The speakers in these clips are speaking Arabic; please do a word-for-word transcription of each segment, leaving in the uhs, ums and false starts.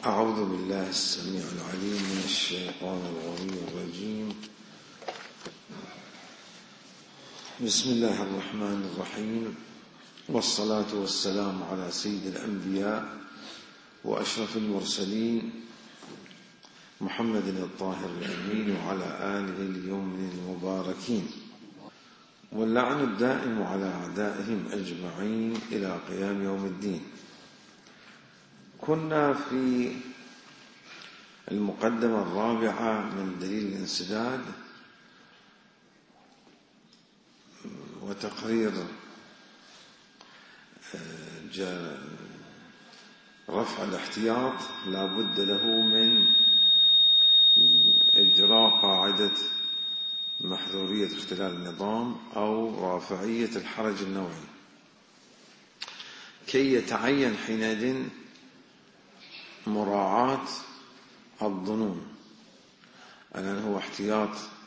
أعوذ بالله السميع العليم من الشيطان الغوي الرجيم. بسم الله الرحمن الرحيم، والصلاة والسلام على سيد الأنبياء وأشرف المرسلين محمد الطاهر الأمين وعلى آله اليوم المباركين، واللعن الدائم على أعدائهم أجمعين إلى قيام يوم الدين. كنا في المقدمة الرابعة من دليل الانسداد وتقرير رفع الاحتياط لا بد له من إجراء قاعدة محظورية اختلال النظام أو رافعية الحرج النوعي كي يتعين حينئذ مراعاة الظنون، أن هو احتياط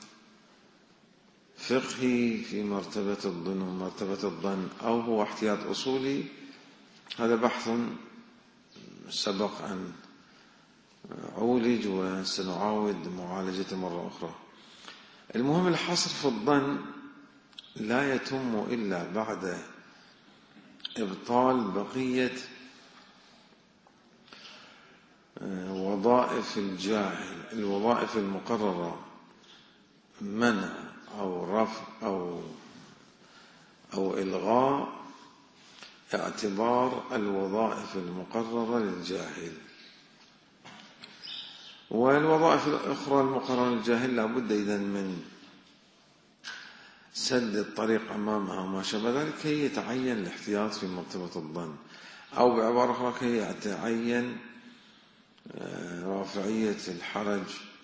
فقهي في مرتبة الظنون مرتبة الظن أو هو احتياط أصولي. هذا بحث سبق أن عولج وسنعاود معالجته مرة أخرى. المهم الحصر في الظن لا يتم إلا بعد إبطال بقية وظائف الجاهل، الوظائف المقررة منع أو رفع أو أو إلغاء اعتبار الوظائف المقررة للجاهل. والوظائف الأخرى المقررة للجاهل لا بد إذن من سد الطريق أمامها وما شابه ذلك كي يتعين الاحتياط في مرتبة الظن، أو بعبارة أخرى كي يتعين رافعية الحرج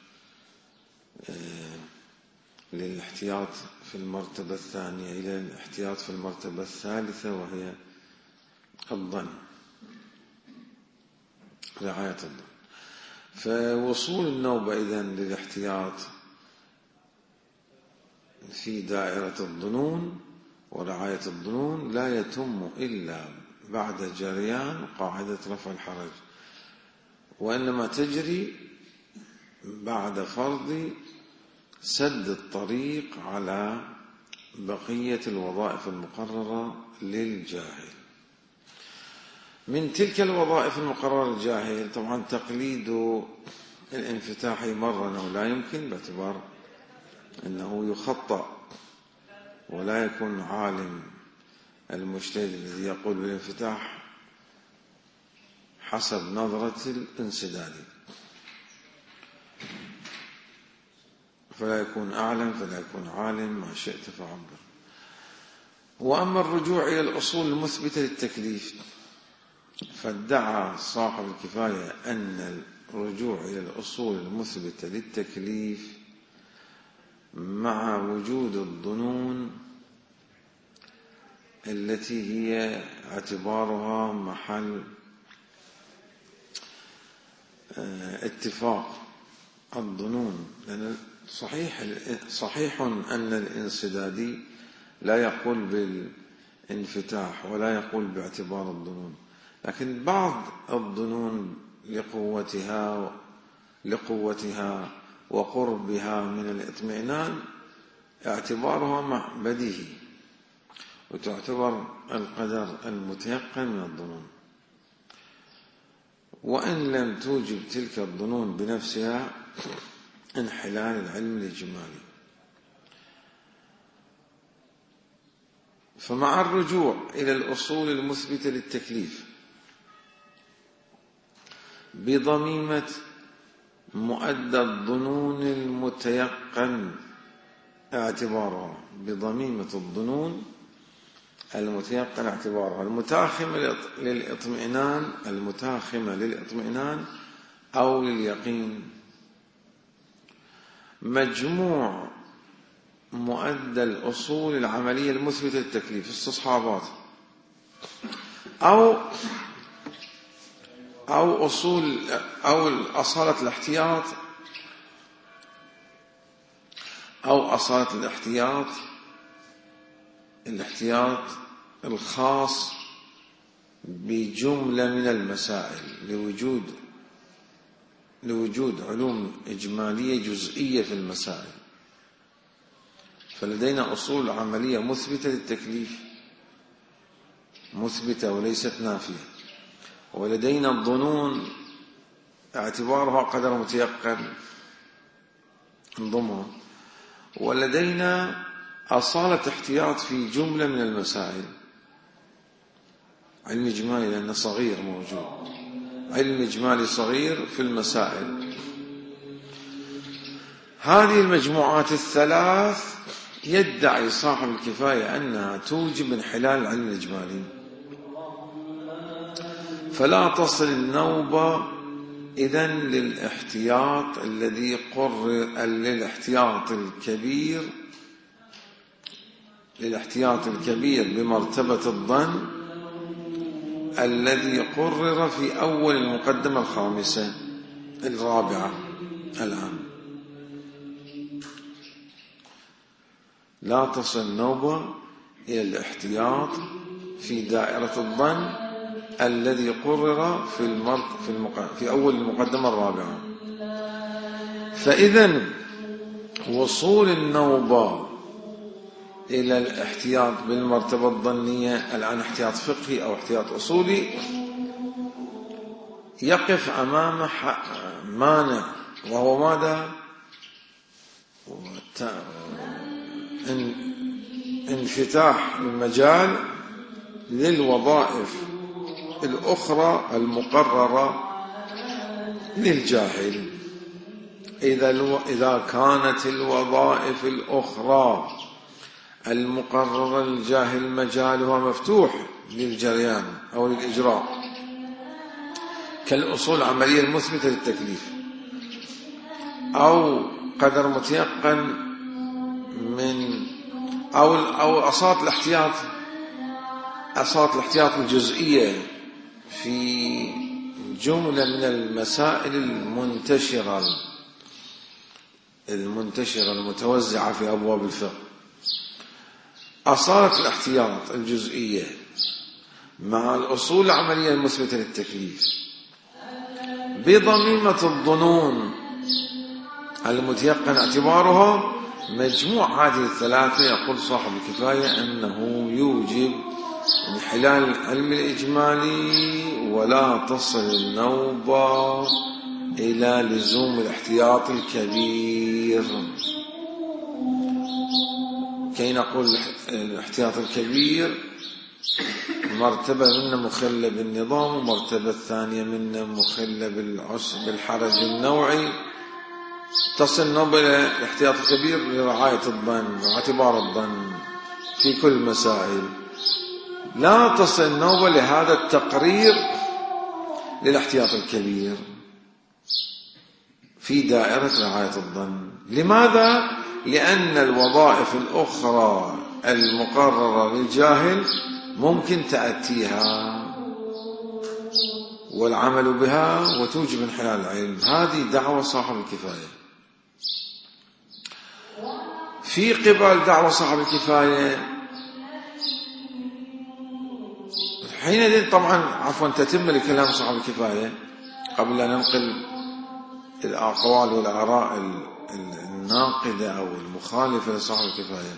للاحتياط في المرتبة الثانية إلى الاحتياط في المرتبة الثالثة وهي الظن، رعاية الظن. فوصول النوبة إذن للاحتياط في دائرة الظنون ورعاية الظنون لا يتم إلا بعد جريان قاعدة رفع الحرج، وإنما تجري بعد فرض سد الطريق على بقية الوظائف المقررة للجاهل. من تلك الوظائف المقررة للجاهل طبعا تقليد الانفتاح مرة أنه لا يمكن، باعتبار أنه يخطأ ولا يكون عالم المجتهد الذي يقول بالانفتاح حسب نظرة الانسداد، فلا يكون أعلم فلا يكون عالم، ما شئت فعبر. وأما الرجوع إلى الأصول المثبتة للتكليف فادعى صاحب الكفاية أن الرجوع إلى الأصول المثبتة للتكليف مع وجود الظنون التي هي اعتبارها محل اتفاق الظنون، لأن صحيح صحيح أن الانسدادي لا يقول بالانفتاح ولا يقول باعتبار الظنون، لكن بعض الظنون لقوتها لقوتها وقربها من الاطمئنان اعتبارها بديهي، وتعتبر القدر المتيقن من الظنون، وإن لم توجب تلك الظنون بنفسها انحلال العلم الإجمالي. فمع الرجوع إلى الأصول المثبتة للتكليف بضميمة مؤدى الظنون المتيقن اعتبارها بضميمة الظنون المتيقن اعتبارها المتاخمة للإطمئنان المتاخمة للإطمئنان أو لليقين، مجموع مؤدى الأصول العملية المثبتة للتكليف استصحابات أو أو أصول أو أصالة الاحتياط أو أصالة الاحتياط الاحتياط الخاص بجملة من المسائل لوجود لوجود علوم إجمالية جزئية في المسائل، فلدينا أصول عملية مثبتة للتكليف، مثبتة وليست نافية، ولدينا الظنون اعتبارها قدر متيقن انضمها، ولدينا أصالة احتياط في جملة من المسائل. علم إجمالي لأنه صغير موجود، علم إجمالي صغير في المسائل. هذه المجموعات الثلاث يدعي صاحب الكفاية أنها توجب انحلال العلم الإجمالي، فلا تصل النوبة إذن للاحتياط الذي قرر للاحتياط الكبير للاحتياط الكبير بمرتبة الظن الذي قرر في أول المقدمة الخامسة الرابعة الآن. لا تصل النوبة إلى الاحتياط في دائرة الظن الذي قرر في المرت في, المق... في أول المقدمة الرابعة. فإذا وصول النوبة إلى الاحتياط بالمرتبة الظنية الآن احتياط فقهي أو احتياط أصولي، يقف أمام مانع، وهو ماذا؟ انفتاح المجال للوظائف الأخرى المقررة للجاهل. إذا كانت الوظائف الأخرى المقررة للجاهل مجالها مفتوح للجريان أو للإجراء كالأصول العملية المثبتة للتكليف، أو قدر متيقن من أو أو أصات الاحتياط أصات الاحتياط الجزئية في جملة من المسائل المنتشرة المنتشرة المتوزعة في أبواب الفقه، أصالة الاحتياط الجزئية مع الأصول العملية المثبتة للتكليف بضميمة الظنون المتيقن اعتبارها، مجموع هذه الثلاثة يقول صاحب الكفاية أنه يوجب انحلال العلم الإجمالي، ولا تصل النوبة إلى لزوم الاحتياط الكبير. كي نقول الاحتياط الكبير مرتبة منه مخلة بالنظام، ومرتبة الثانية منه مخلة بالحرج النوعي. تصل النوبة إلى الاحتياط الكبير لرعاية الظن واعتبار الظن في كل المسائل. لا تصل النوبة لهذا التقرير للاحتياط الكبير في دائرة رعاية الظن. لماذا؟ لأن الوظائف الأخرى المقررة للجاهل ممكن تأتيها والعمل بها وتوجب انحلال العلم. هذه دعوة صاحب الكفاية. في قبل دعوة صاحب الكفاية حينئذ طبعا عفوا تتم لكلام صاحب الكفاية قبل أن ننقل الأقوال والآراء الناقدة أو المخالفة لصاحب الكفاية.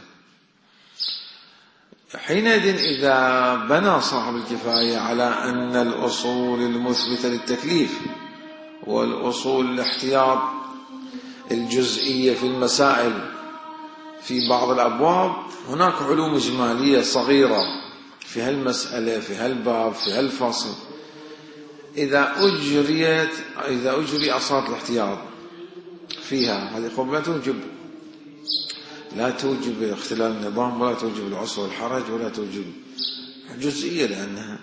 حينئذ إذا بنى صاحب الكفاية على أن الأصول المثبتة للتكليف والأصول الاحتياط الجزئية في المسائل في بعض الأبواب، هناك علوم إجمالية صغيرة في هالمسألة في هالباب في هالفصل، إذا أجريت إذا أجري أصالة الاحتياط فيها هذه قبل لا توجب لا توجب اختلال النظام، ولا توجب العسر والحرج، ولا توجب جزئية، لأنها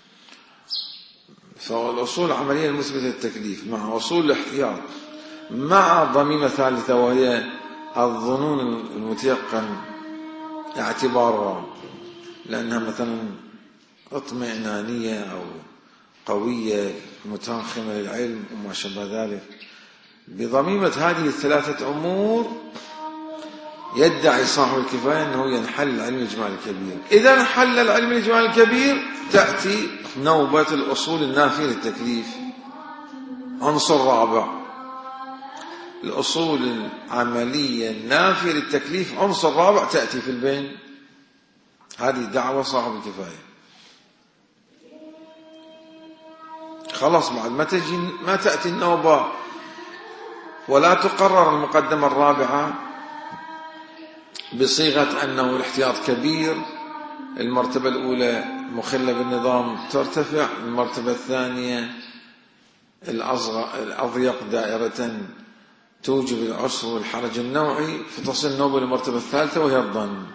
فالأصول العملية المثبتة للتكليف مع أصول الاحتياط مع ضميمة ثالثة وهي الظنون المتيقن اعتبارها، لأنها مثلا اطمئنانية أو قوية متاخمة للعلم وما شابه ذلك. بضميمة هذه الثلاثة أمور يدعي صاحب الكفاية أنه ينحل العلم الإجمالي الكبير. إذا انحل العلم الإجمالي الكبير تأتي نوبة الأصول النافية للتكليف. عنصر رابع الأصول العملية النافية للتكليف عنصر رابع تأتي في البين. هذه دعوة صاحب الكفاية. خلاص بعد ما تجي ما تأتي النوبة ولا تقرر المقدمة الرابعة بصيغة أنه الاحتياط كبير، المرتبة الأولى مخلة بالنظام ترتفع، المرتبة الثانية الأضيق دائرة توجب العسر والحرج النوعي، فتصل النوبة للمرتبة الثالثة وهي الظن.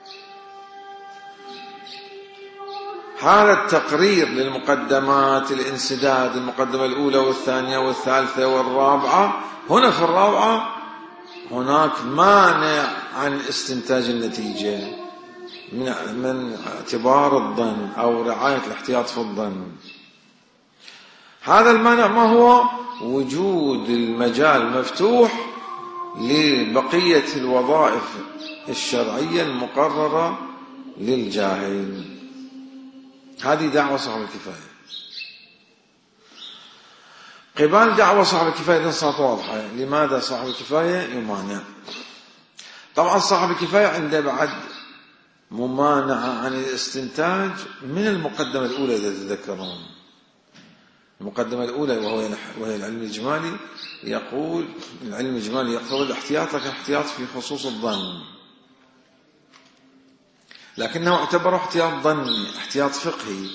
هذا التقرير للمقدمات الانسداد، المقدمة الأولى والثانية والثالثة والرابعة، هنا في الرابعة هناك مانع عن استنتاج النتيجة من من اعتبار الظن أو رعاية الاحتياط في الظن. هذا المانع ما هو؟ وجود المجال مفتوح لبقية الوظائف الشرعية المقررة للجاهل. هذه دعوة صاحب الكفاية. قبال دعوة صاحب الكفاية صارت واضحة. لماذا صاحب الكفاية يمانع؟ طبعا صاحب الكفاية عنده بعد ممانعة عن الاستنتاج من المقدمة الأولى إذا تذكرون. المقدمة الأولى وهو وهي العلم الإجمالي، يقول العلم الإجمالي يقتضي الاحتياط لكن احتياط في خصوص الظن، لكنه اعتبره احتياط ظني، احتياط فقهي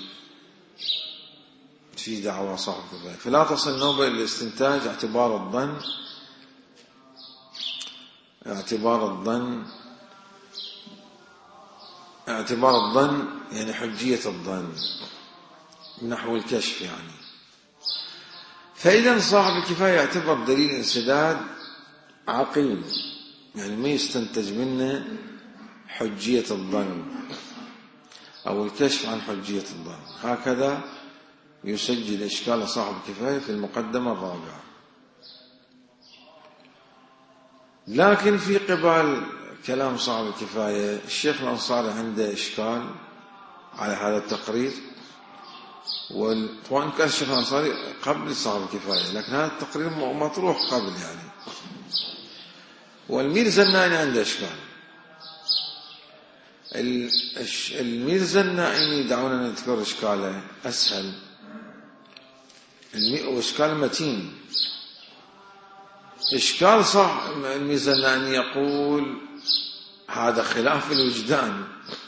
في دعوة صاحب الكفاية، فلا تصل نوبة إلى الاستنتاج اعتبار الظن اعتبار الظن اعتبار الظن يعني حجية الظن نحو الكشف يعني. فإذا صاحب الكفاية يعتبر دليل انسداد عقيم، يعني ما يستنتج منه حجية الظن أو الكشف عن حجية الظن. هكذا يسجل إشكال صاحب الكفاية في المقدمة الرابعة. لكن في قبال كلام صاحب الكفاية الشيخ الأنصاري عنده إشكال على هذا التقرير، وإن كان الشيخ الأنصاري قبل صاحب الكفاية لكن هذا التقرير مطروح قبل يعني. والميرزا النائني عنده إشكال. الميرزا النائني دعونا نذكر إشكاله أسهل، وإشكال متين. إشكال صح الميرزا النائني يقول هذا خلاف الوجدان،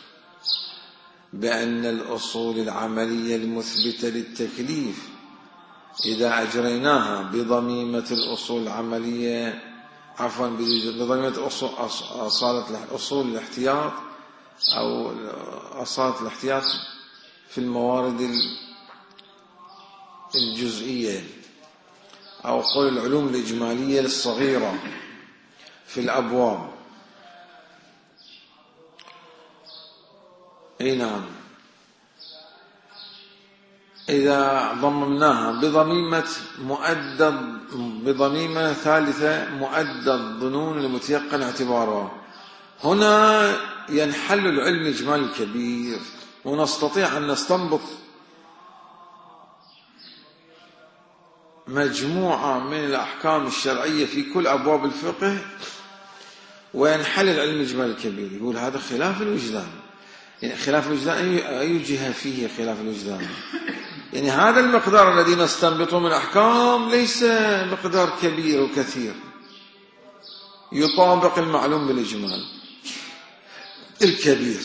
بأن الأصول العملية المثبتة للتكليف إذا أجريناها بضميمة الأصول العملية عفوا بضميمة أصول, أصالة أصول الاحتياط أو أصالة الاحتياط في الموارد الجزئية أو قول العلوم الإجمالية الصغيرة في الأبواب. اي نعم، إذا ضممناها بضميمة مؤدد بضميمة ثالثة مؤدد ظنون المتيقن اعتبارها، هنا ينحل العلم الإجمالي الكبير ونستطيع أن نستنبط مجموعة من الأحكام الشرعية في كل أبواب الفقه، وينحل العلم الإجمالي الكبير. يقول هذا خلاف الوجدان. يعني خلاف الوجدان أي جهة فيه خلاف الوجدان؟ يعني هذا المقدار الذي نستنبطه من الأحكام ليس مقدار كبير وكثير يطابق المعلوم بالإجمال الكبير.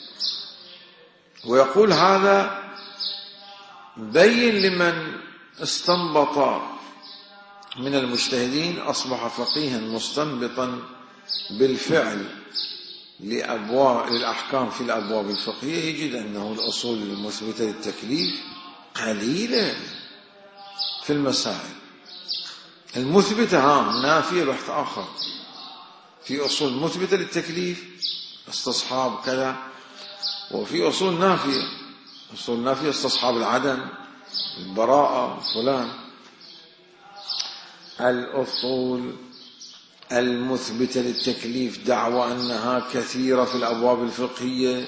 ويقول هذا بين لمن استنبط من المجتهدين أصبح فقيها مستنبطا بالفعل لأبواب للأحكام في الأبواب الفقهية، يجد أنه الأصول المثبتة للتكليف قليلة في المسائل المثبتة، ها نافية بحث آخر. في أصول مثبتة للتكليف استصحاب كذا، وفي أصول نافية أصول نافية استصحاب العدم البراءة فلان. الأصول المثبتة للتكليف دعوى أنها كثيرة في الأبواب الفقهية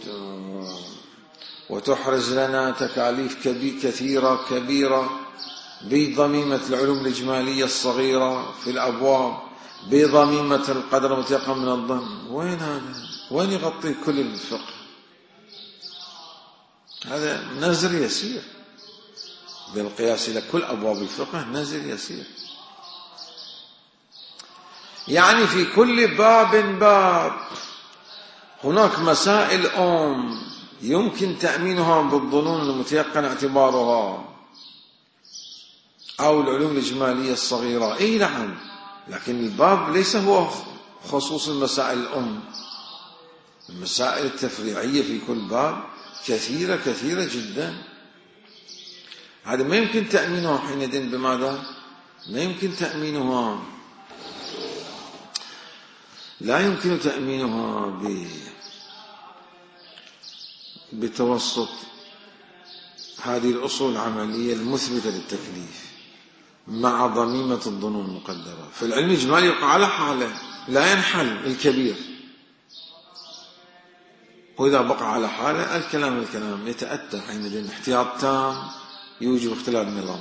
وتحرز لنا تكاليف كثيرة كبيرة بضميمة العلوم الإجمالية الصغيرة في الأبواب، بضميمة القدر المتيقن من الظن. وين هذا؟ وين يغطي كل الفقه؟ هذا نزر يسير بالقياس إلى كل أبواب الفقه، نزر يسير. يعني في كل باب باب هناك مسائل أم يمكن تأمينها بالظنون المتيقن اعتبارها، أو العلوم الإجمالية الصغيرة. إيه نعم، لكن الباب ليس هو خصوص المسائل الأم. المسائل التفريعية في كل باب كثيرة كثيرة جدا. هذا ما يمكن تأمينها حينئذ بماذا؟ ما يمكن تأمينها، لا يمكن تأمينها ب بتوسط هذه الأصول العملية المثبتة للتكليف مع ضميمة الظنون المقدرة. فالعلم الإجمالي يقع على حاله، لا ينحل الكبير. وإذا بقى على حاله الكلام الكلام يتأتى حينئذ احتياط تام يوجب اختلال النظام،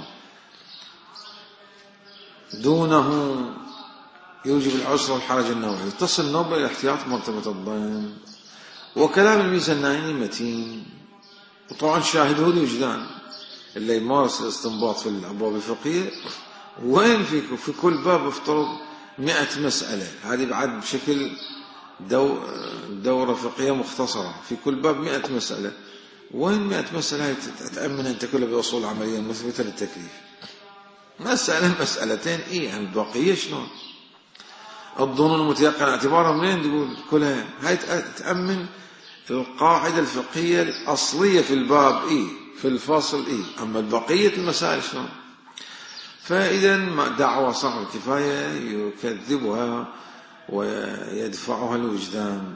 دونه يوجب العسر والحرج النوعي. تصل نوبة إلى احتياط مرتبة الظن. وكلام الميزانيني متين، وطبعا شاهده الوجدان اللي يمارس الاستنباط في الأبواب الفقهية. وين فيكم في كل باب افترض مئة مسألة، هذه بعد بشكل دو دورة فقهية مختصرة، في كل باب مئة مسألة. وين مئة مسألة تأمنها أنت كلها بأصول عملية مثبتة للتكليف؟ مسألة مسألتين إيه عن البقية شلون؟ الظنون المتيقن اعتبارها منين تقول كلها؟ هاي تأمن القاعدة الفقهية الأصلية في الباب إيه، في الفصل إيه، أما البقية المسائل شلون؟ فإذا دعوة صاحب الكفاية يكذبها ويدفعها الوجدان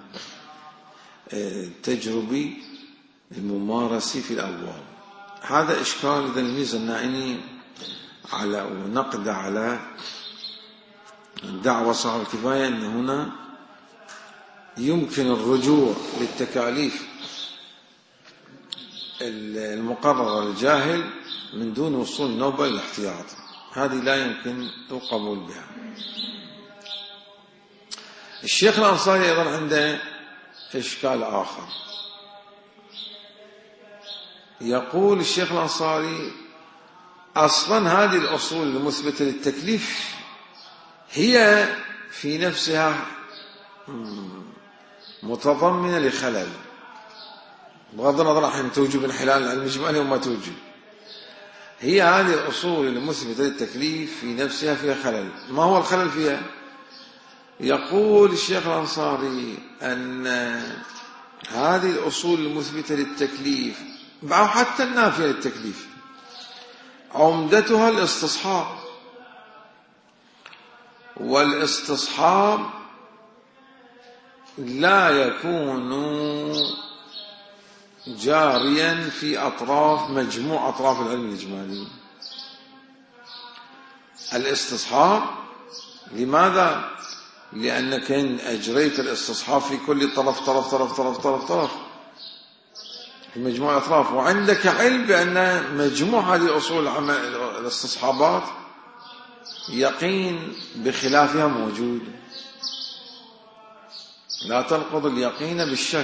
التجربي الممارسي في الأبواب. هذا إشكال إذا الميزانيني على ونقد على الدعوة صاحب الكفاية أن هنا يمكن الرجوع للتكاليف المقررة للجاهل من دون وصول نوبة للاحتياط. هذه لا يمكن القبول بها. الشيخ الأنصاري أيضا عنده إشكال آخر. يقول الشيخ الأنصاري أصلا هذه الأصول المثبتة للتكليف هي في نفسها متضمنة لخلل، بغض النظر عن توجب انحلال العلم الإجمالي وما توجب. هي هذه الأصول المثبتة للتكليف في نفسها فيها خلل. ما هو الخلل فيها؟ يقول الشيخ الأنصاري أن هذه الأصول المثبتة للتكليف أو حتى النافية للتكليف عمدتها الاستصحاب، والاستصحاب لا يكون جاريا في أطراف مجموع أطراف العلم الإجمالي. الاستصحاب لماذا؟ لأنك إن أجريت الاستصحاب في كل طرف طرف طرف طرف طرف طرف في مجموع أطراف، وعندك علم بأن مجموع هذه أصول الاستصحابات يقين بخلافها موجود. لا تنقض اليقين بالشك،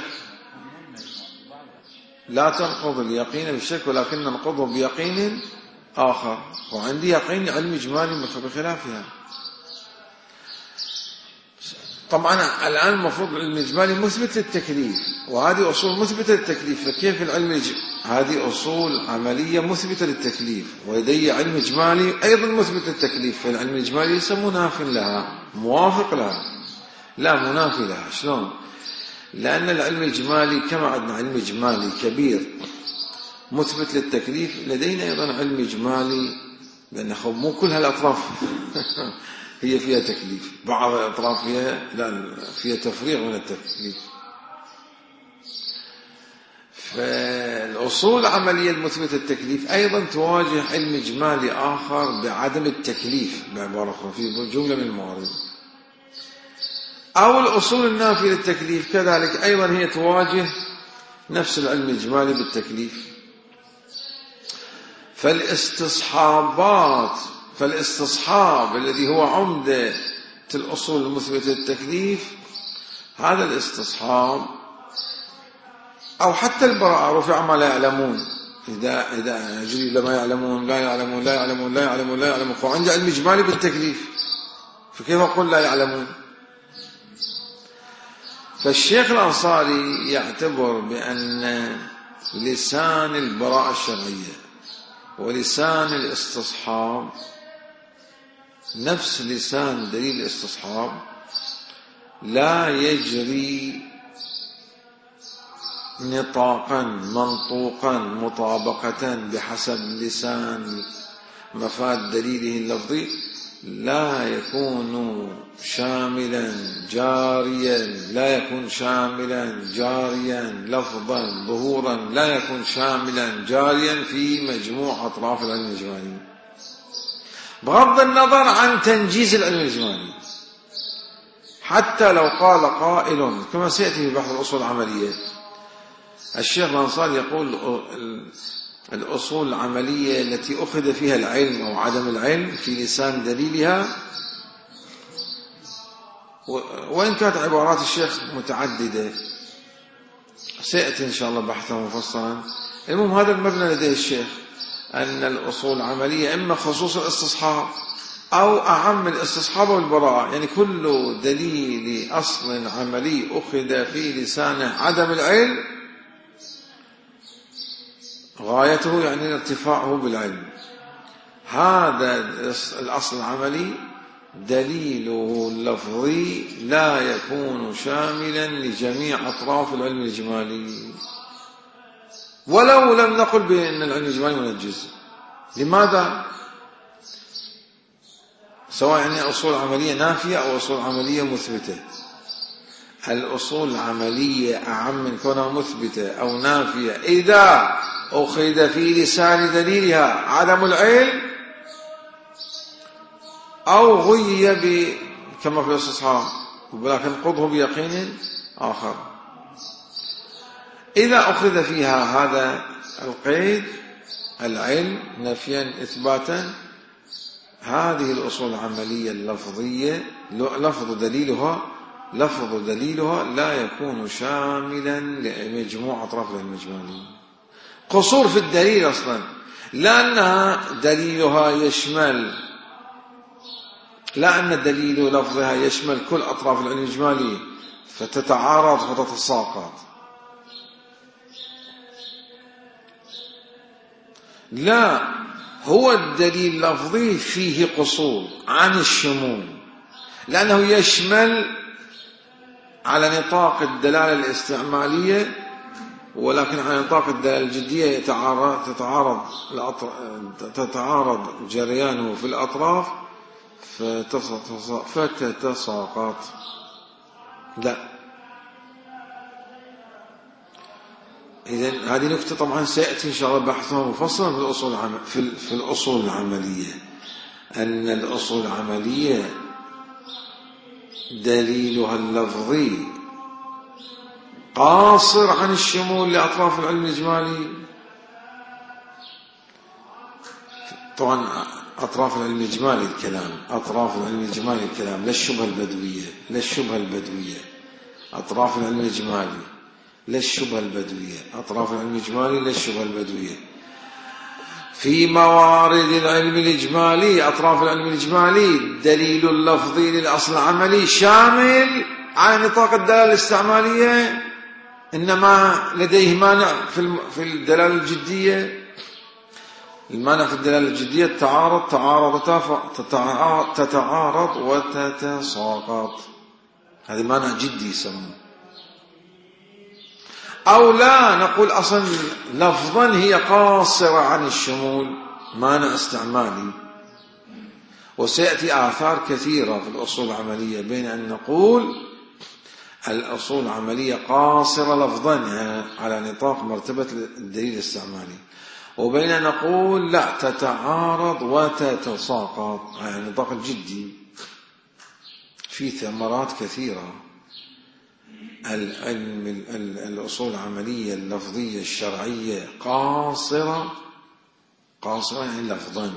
لا تنقض اليقين بالشك ولكن ننقضه بيقين آخر. وعندي يقين علم إجمالي بخلافها. طبعا الآن المفروض العلم الإجمالي مثبت للتكليف، وهذه أصول مثبتة للتكليف. فكيف العلم الإجمالي؟ هذه أصول عملية مثبتة للتكليف، ولدي علم إجمالي أيضا مثبت للتكليف. فالعلم الإجمالي ليس مناف لها، موافق لها، لا منافي لها. شلون؟ لأن العلم الإجمالي كما عندنا علم إجمالي كبير مثبت للتكليف، لدينا أيضا علم إجمالي، لأن مو كل هالأطراف هي فيها تكليف، بعض الأطراف فيها لا فيها تفريغ من التكليف. فالأصول العملية المثبتة للتكليف أيضا تواجه علم إجمالي آخر بعدم التكليف بعبارة أخرى في جملة من الموارد. أو الأصول النافية للتكليف كذلك أيضا هي تواجه نفس العلم الإجمالي بالتكليف. فالاستصحابات فالاستصحاب الذي هو عمدة الأصول المثبتة للتكليف، هذا الاستصحاب أو حتى البراءة رفع ما لا يعلمون، إذا إذا يجري لما يعلمون لا يعلمون لا يعلمون لا يعلمون لا يعلمون، فعندي علم إجمالي بالتكليف، فكيف أقول لا يعلمون؟ فالشيخ الأنصاري يعتبر بأن لسان البراءة الشرعية ولسان الاستصحاب نفس لسان دليل الاستصحاب، لا يجري نطاقا منطوقا مطابقة بحسب لسان مفاد دليله اللفظي، لا يكون شاملا جاريا لا يكون شاملا جاريا لفظا ظهورا لا يكون شاملا جاريا في مجموع أطراف العلم الإجمالي، بغض النظر عن تنجيز العلم الإجمالي. حتى لو قال قائل كما سيأتي في بحث الأصول العملية، الشيخ الأنصاري يقول الأصول العملية التي أخذ فيها العلم أو عدم العلم في لسان دليلها، وإن كانت عبارات الشيخ متعددة سيأتي إن شاء الله بحثا مفصلا. المهم هذا المبنى لديه الشيخ، أن الأصول العملية إما خصوص الاستصحاب أو أعم الاستصحاب والبراءة، يعني كل دليل أصل عملي أخذ في لسانه عدم العلم غايته يعني ارتفاعه بالعلم، هذا الأصل العملي دليله اللفظي لا يكون شاملا لجميع أطراف العلم الإجمالي، ولو لم نقل بأن العلم الإجمالي منجز. لماذا؟ سواء يعني أصول عملية نافية أو أصول عملية مثبتة، الأصول العملية أعم من كونها مثبتة أو نافية إذا أخذ في لسان دليلها عدم العلم أو غيب كما في الاستصحاب، ولكن قضه بيقين آخر. إذا أخذ فيها هذا القيد العلم نفيا إثباتا، هذه الأصول العملية اللفظية لفظ دليلها لفظ دليلها لا يكون شاملا لمجموع أطراف العلم الإجمالي. قصور في الدليل أصلا، لأنها دليلها يشمل لا أن دليل لفظها يشمل كل أطراف العلم الإجمالي فتتعارض وتتساقط، لا، هو الدليل اللفظي فيه قصور عن الشمول، لأنه يشمل على نطاق الدلالة الاستعمالية، ولكن على نطاق الدلالة الجدية يتعارض تتعارض تتعارض جريانه في الأطراف فتتساقط. لا، إذن هذه نكتة طبعا سيأتي إن شاء الله بحثها مفصلا في الأصول في في الأصول العملية، أن الأصول العملية دليلها اللفظي قاصر عن الشمول لأطراف العلم الإجمالي. طبعا أطراف العلم الإجمالي الكلام أطراف العلم الإجمالي الكلام لا الشبهة البدوية لا الشبهة البدوية أطراف العلم الإجمالي لا الشبهة البدوية أطراف العلم الإجمالي لا الشبهة البدوية. في موارد العلم الإجمالي أطراف العلم الإجمالي دليل اللفظي للأصل العملي شامل على نطاق الدلالة الاستعمالية، إنما لديه مانع في الدلالة الجدية. المانع في الدلالة الجدية التعارض تعارض تتعارض وتتساقط، هذا مانع جدي يسمونه. أو لا نقول أصلا لفظا هي قاصرة عن الشمول، مانع استعمالي. وسيأتي آثار كثيرة في الأصول العملية بين أن نقول الأصول العملية قاصرة لفظا على نطاق مرتبة الدليل الاستعمالي، وبين أن نقول لا تتعارض وتتساقط على النطاق الجدي. في ثمرات كثيرة. العلم الأصول العملية اللفظية الشرعية قاصرة قاصرة يعني لفظا،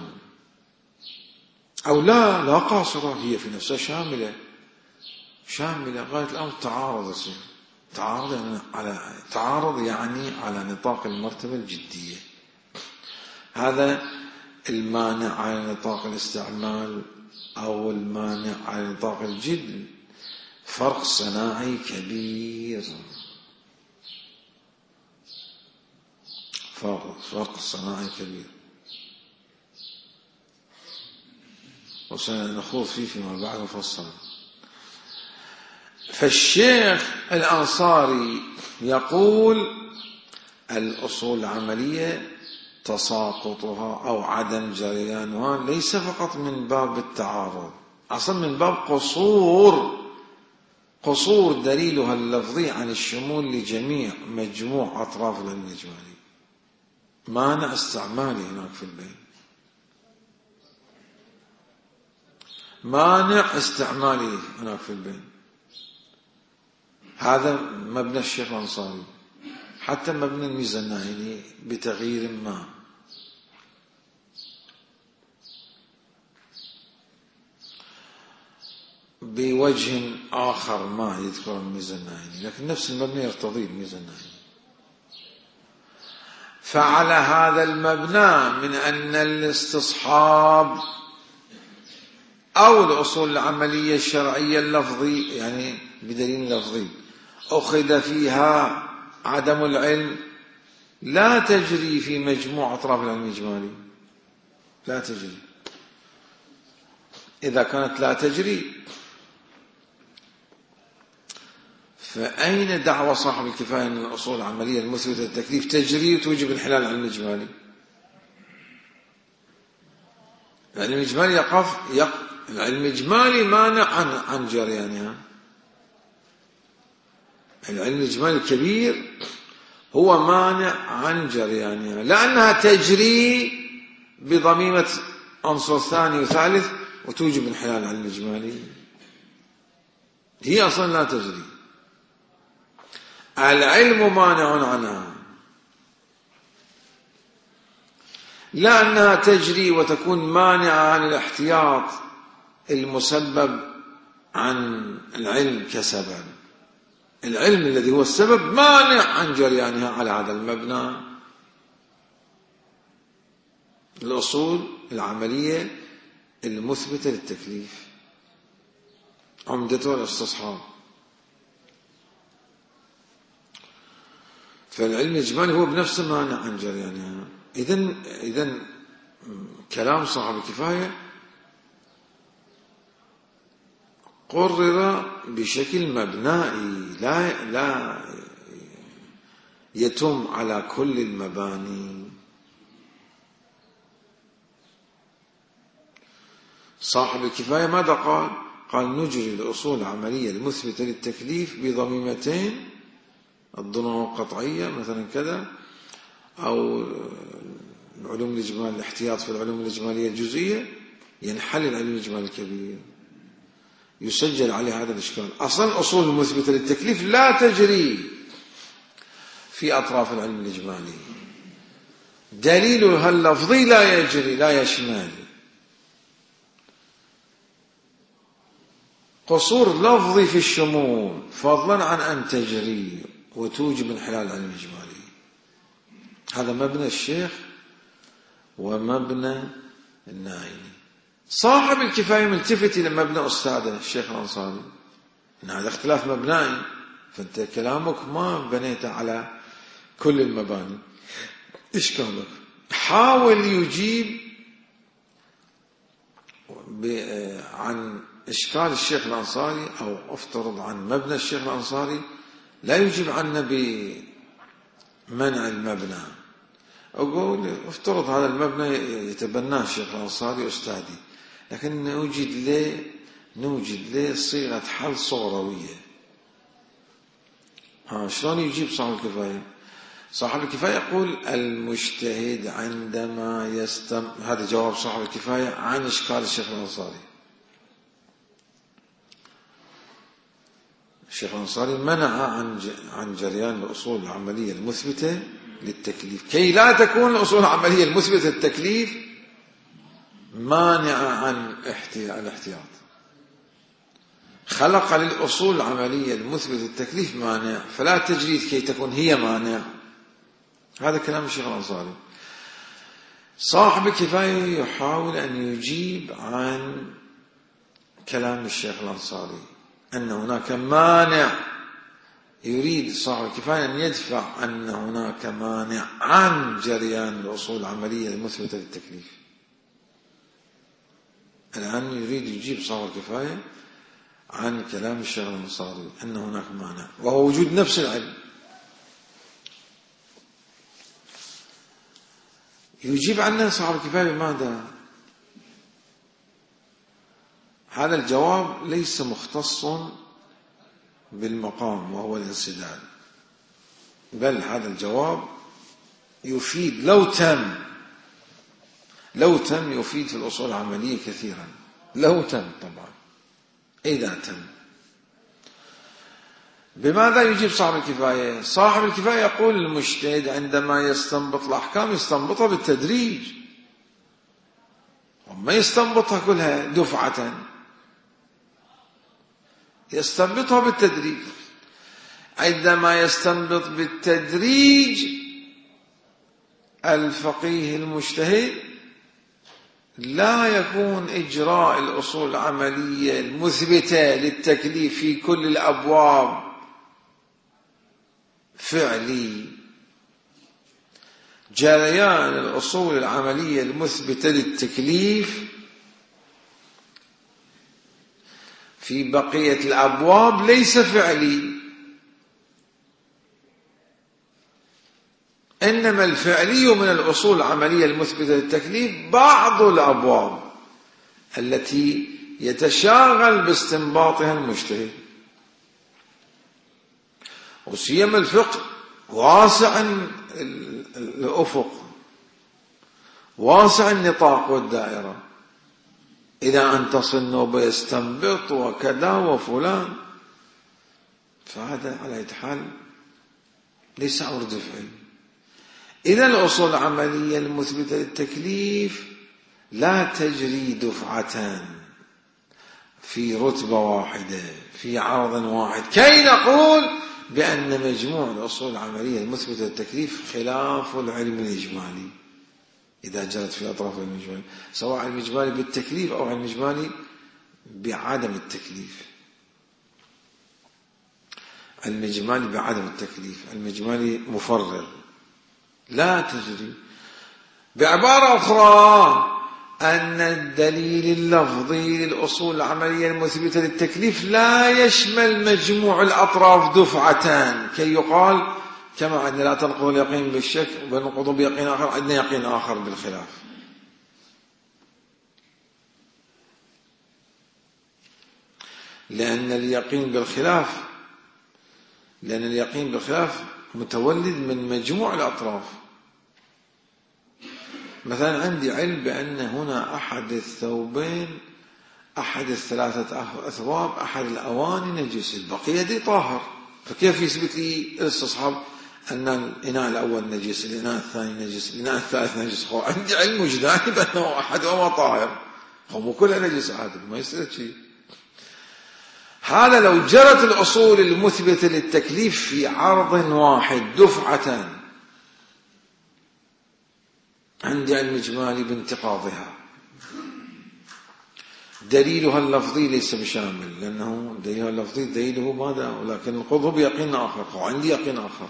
أو لا لا قاصرة، هي في نفسها شاملة شاملة غاية الأمر. تعارض يصير تعارض يعني على تعارض يعني على نطاق المرتبة الجدية. هذا المانع على نطاق الاستعمال أو المانع على نطاق الجد فرق صناعي كبير، فرق, فرق صناعي كبير، وسنخوض فيه فيما بعد مفصلا. فالشيخ الأنصاري يقول الأصول العملية تساقطها أو عدم جريانها ليس فقط من باب التعارض، أصلا من باب قصور قصور دليلها اللفظي عن الشمول لجميع مجموع أطراف العلم الإجمالي. مانع استعمالي هناك في البين، مانع استعمالي هناك في البين. هذا مبنى الشيخ الأنصاري، حتى مبنى الميزة الناهيني بتغيير ما. بوجه آخر ما يذكر الميزة الناهيني، لكن نفس المبنى يرتضي الميزة الناهيني. فعلى هذا المبنى من أن الاستصحاب أو الأصول العملية الشرعية اللفظي يعني بدليل لفظي أخذ فيها عدم العلم لا تجري في مجموع أطراف العلم الإجمالي، لا تجري. إذا كانت لا تجري فأين دعوى صاحب الكفاية أن الأصول العملية المثبتة للتكليف تجري وتوجب انحلال العلم الإجمالي؟ العلم الإجمالي يقف يق... العلم الإجمالي مانع عن عن جريانها. العلم الإجمالي الكبير هو مانع عن جريانها لأنها تجري بضميمة عنصر ثاني وثالث وتوجب انحلال العلم الإجمالي. هي أصلا لا تجري، العلم مانع عنها، لا أنها تجري وتكون مانعة عن الاحتياط المسبب عن العلم كسبب. العلم الذي هو السبب مانع عن جريانها. على هذا المبنى الأصول العملية المثبتة للتكليف عمدته الاستصحاب. فالعلم الإجمالي هو بنفسه مانع عن جريانها. إذن إذن كلام صاحب الكفاية قرر بشكل مبنائي لا لا يتم على كل المباني. صاحب الكفاية ماذا قال؟ قال نجري الأصول العملية المثبتة للتكليف بضميمتين، الضمن القطعية مثلا كذا، أو العلوم الإجمالية الاحتياط في العلوم الإجمالية الجزئية، ينحل العلم الإجمالي الكبير. يسجل عليه هذا الإشكال. أصلا الأصول المثبتة للتكليف لا تجري في أطراف العلم الإجمالي، دليلها اللفظي لا يجري لا يشمل. قصور لفظي في الشمول فضلا عن أن تجري وتوجب انحلال العلم الإجمالي. هذا مبنى الشيخ ومبنى الناهيني. صاحب الكفاية ملتفت إلى مبنى أستاذه الشيخ الأنصاري إن هذا اختلاف مبنائي، فأنت كلامك ما بنيته على كل المباني. إشكالك حاول يجيب عن إشكال الشيخ الأنصاري أو افترض عن مبنى الشيخ الأنصاري، لا يجيب عنه بمنع المبنى. أقول افترض هذا المبنى يتبناه الشيخ الأنصاري أستاذي، لكن نوجد له نوجد له صيغة حل صغروية. ها شلون يجيب صاحب الكفاية؟ صاحب الكفاية يقول المجتهد عندما يستم هذا جواب صاحب الكفاية عن إشكال الشيخ الأنصاري. الشيخ الأنصاري منع عن عن جريان الأصول العملية المثبتة للتكليف، كي لا تكون الأصول العملية المثبتة للتكليف مانعة عن الاحتياط. خلق للأصول العملية المثبتة للتكليف مانع، فلا تجريد كي تكون هي مانع. هذا كلام الشيخ الأنصاري. صاحب الكفاية يحاول أن يجيب عن كلام الشيخ الأنصاري أن هناك مانع، يريد صاحب الكفاية أن يدفع أن هناك مانع عن جريان الأصول العملية المثبتة للتكليف. الآن يريد يجيب صاحب الكفاية عن كلام الشيخ الأنصاري أن هناك مانع، وهو وجود نفس العلم. يجيب عنه صاحب الكفاية بماذا؟ هذا الجواب ليس مختص بالمقام وهو الانسداد، بل هذا الجواب يفيد لو تم لو تم يفيد في الأصول العملية كثيرا، لو تم طبعا إذا تم. بماذا يجيب صاحب الكفاية؟ صاحب الكفاية يقول المجتهد عندما يستنبط الأحكام يستنبطها بالتدريج، وما يستنبطها كلها دفعة، يستنبطها بالتدريج. عندما يستنبط بالتدريج الفقيه المجتهد لا يكون إجراء الأصول العملية المثبتة للتكليف في كل الأبواب فعلي. جريان الأصول العملية المثبتة للتكليف في بقية الأبواب ليس فعلي، إنما الفعلي من الأصول العملية المثبتة للتكليف بعض الأبواب التي يتشاغل باستنباطها المجتهد. وسيما الفقه واسع الأفق، واسع النطاق والدائرة، إذا أن تصل بيستنبط وكذا وفلان، فهذا على أي حال ليس أمر دفعي. إذا الأصول العملية المثبتة للتكليف لا تجري دفعة في رتبة واحدة في عرض واحد كي نقول بأن مجموع الأصول العملية المثبتة للتكليف خلاف العلم الإجمالي إذا جرت في أطراف العلم الإجمالي، سواء علم إجمالي بالتكليف أو علم إجمالي بعدم التكليف. علم إجمالي بعدم التكليف، علم إجمالي مفرغ لا تجري. بعبارة أخرى أن الدليل اللفظي للأصول العملية المثبتة للتكليف لا يشمل مجموع الأطراف دفعتان كي يقال كما عندنا لا تنقض اليقين بالشك وننقض بيقين آخر، عندنا يقين آخر بالخلاف. لأن اليقين بالخلاف لأن اليقين بالخلاف متولد من مجموع الأطراف. مثلا عندي علم بأن هنا أحد الثوبين أحد الثلاثة أثواب أحد الأواني نجس، البقية دي طاهر، فكيف يثبت لي الاستصحاب أن الإناء الأول نجس، الإناء الثاني نجس، الإناء الثالث نجس؟ هو عندي علم وجداني بأنه أحدهما طاهر، هو كلها نجس عادل، ما يصير شيء. هذا لو جرت الأصول المثبتة للتكليف في عرض واحد دفعة، عندي علم إجمالي بانتقاضها، دليلها اللفظي ليس بشامل، لأنه دليلها اللفظي دليله ماذا؟ ولكن القضب يقين آخر، وعندي يقين آخر،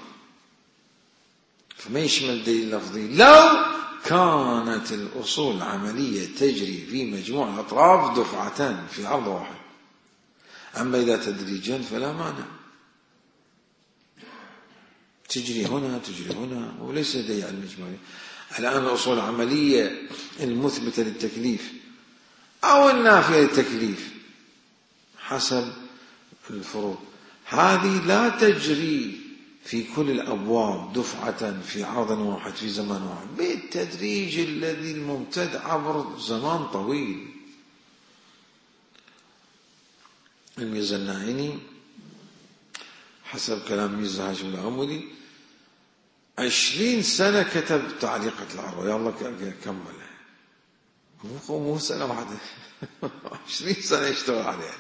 فما يشمل الدليل اللفظي. لو كانت الأصول العملية تجري في مجموع الأطراف دفعتان في عرض واحد، أما إذا تدريجا فلا مانع، تجري هنا تجري هنا وليس لدي علم إجمالي. الآن الأصول العملية المثبتة للتكليف أو النافية للتكليف حسب الفروض هذه لا تجري في كل الأبواب دفعة في عرض واحد في زمان واحد، بالتدريج الذي الممتد عبر زمان طويل. الميزة النائني حسب كلام ميزة هاشم العمودي عشرين سنة كتب تعليقة العروة، يلا كملها، مو مو سنة واحدة عشرين سنة يشتغل عليها.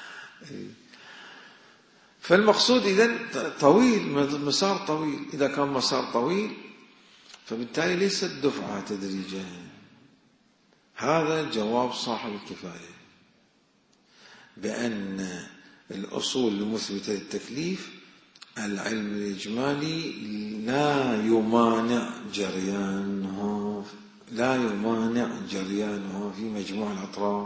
فالمقصود إذن طويل، مسار طويل. إذا كان مسار طويل فبالتالي ليست دفعة تدريجيا. هذا جواب صاحب الكفاية بأن الأصول المثبتة للتكليف العلم الإجمالي لا يمانع جريانها لا يمانع جريانها في مجموع الأطراف.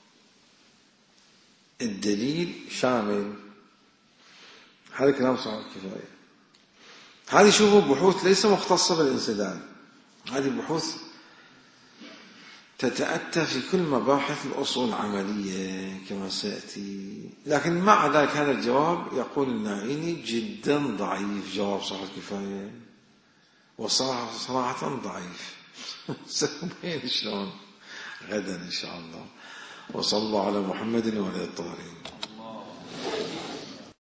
الدليل شامل. هذا كلام صاحب الكفاية. هذه شوفوا بحوث ليس مختصة بالانسداد، هذه بحوث تتأتى في كل مباحث الأصول العملية كما سيأتي. لكن مع ذلك هذا الجواب يقول النائيني جدا ضعيف، جواب صاحب الكفاية وصراحة ضعيف. سنبين شلون غدا إن شاء الله. وصلى الله على محمد وعلى الطاهرين.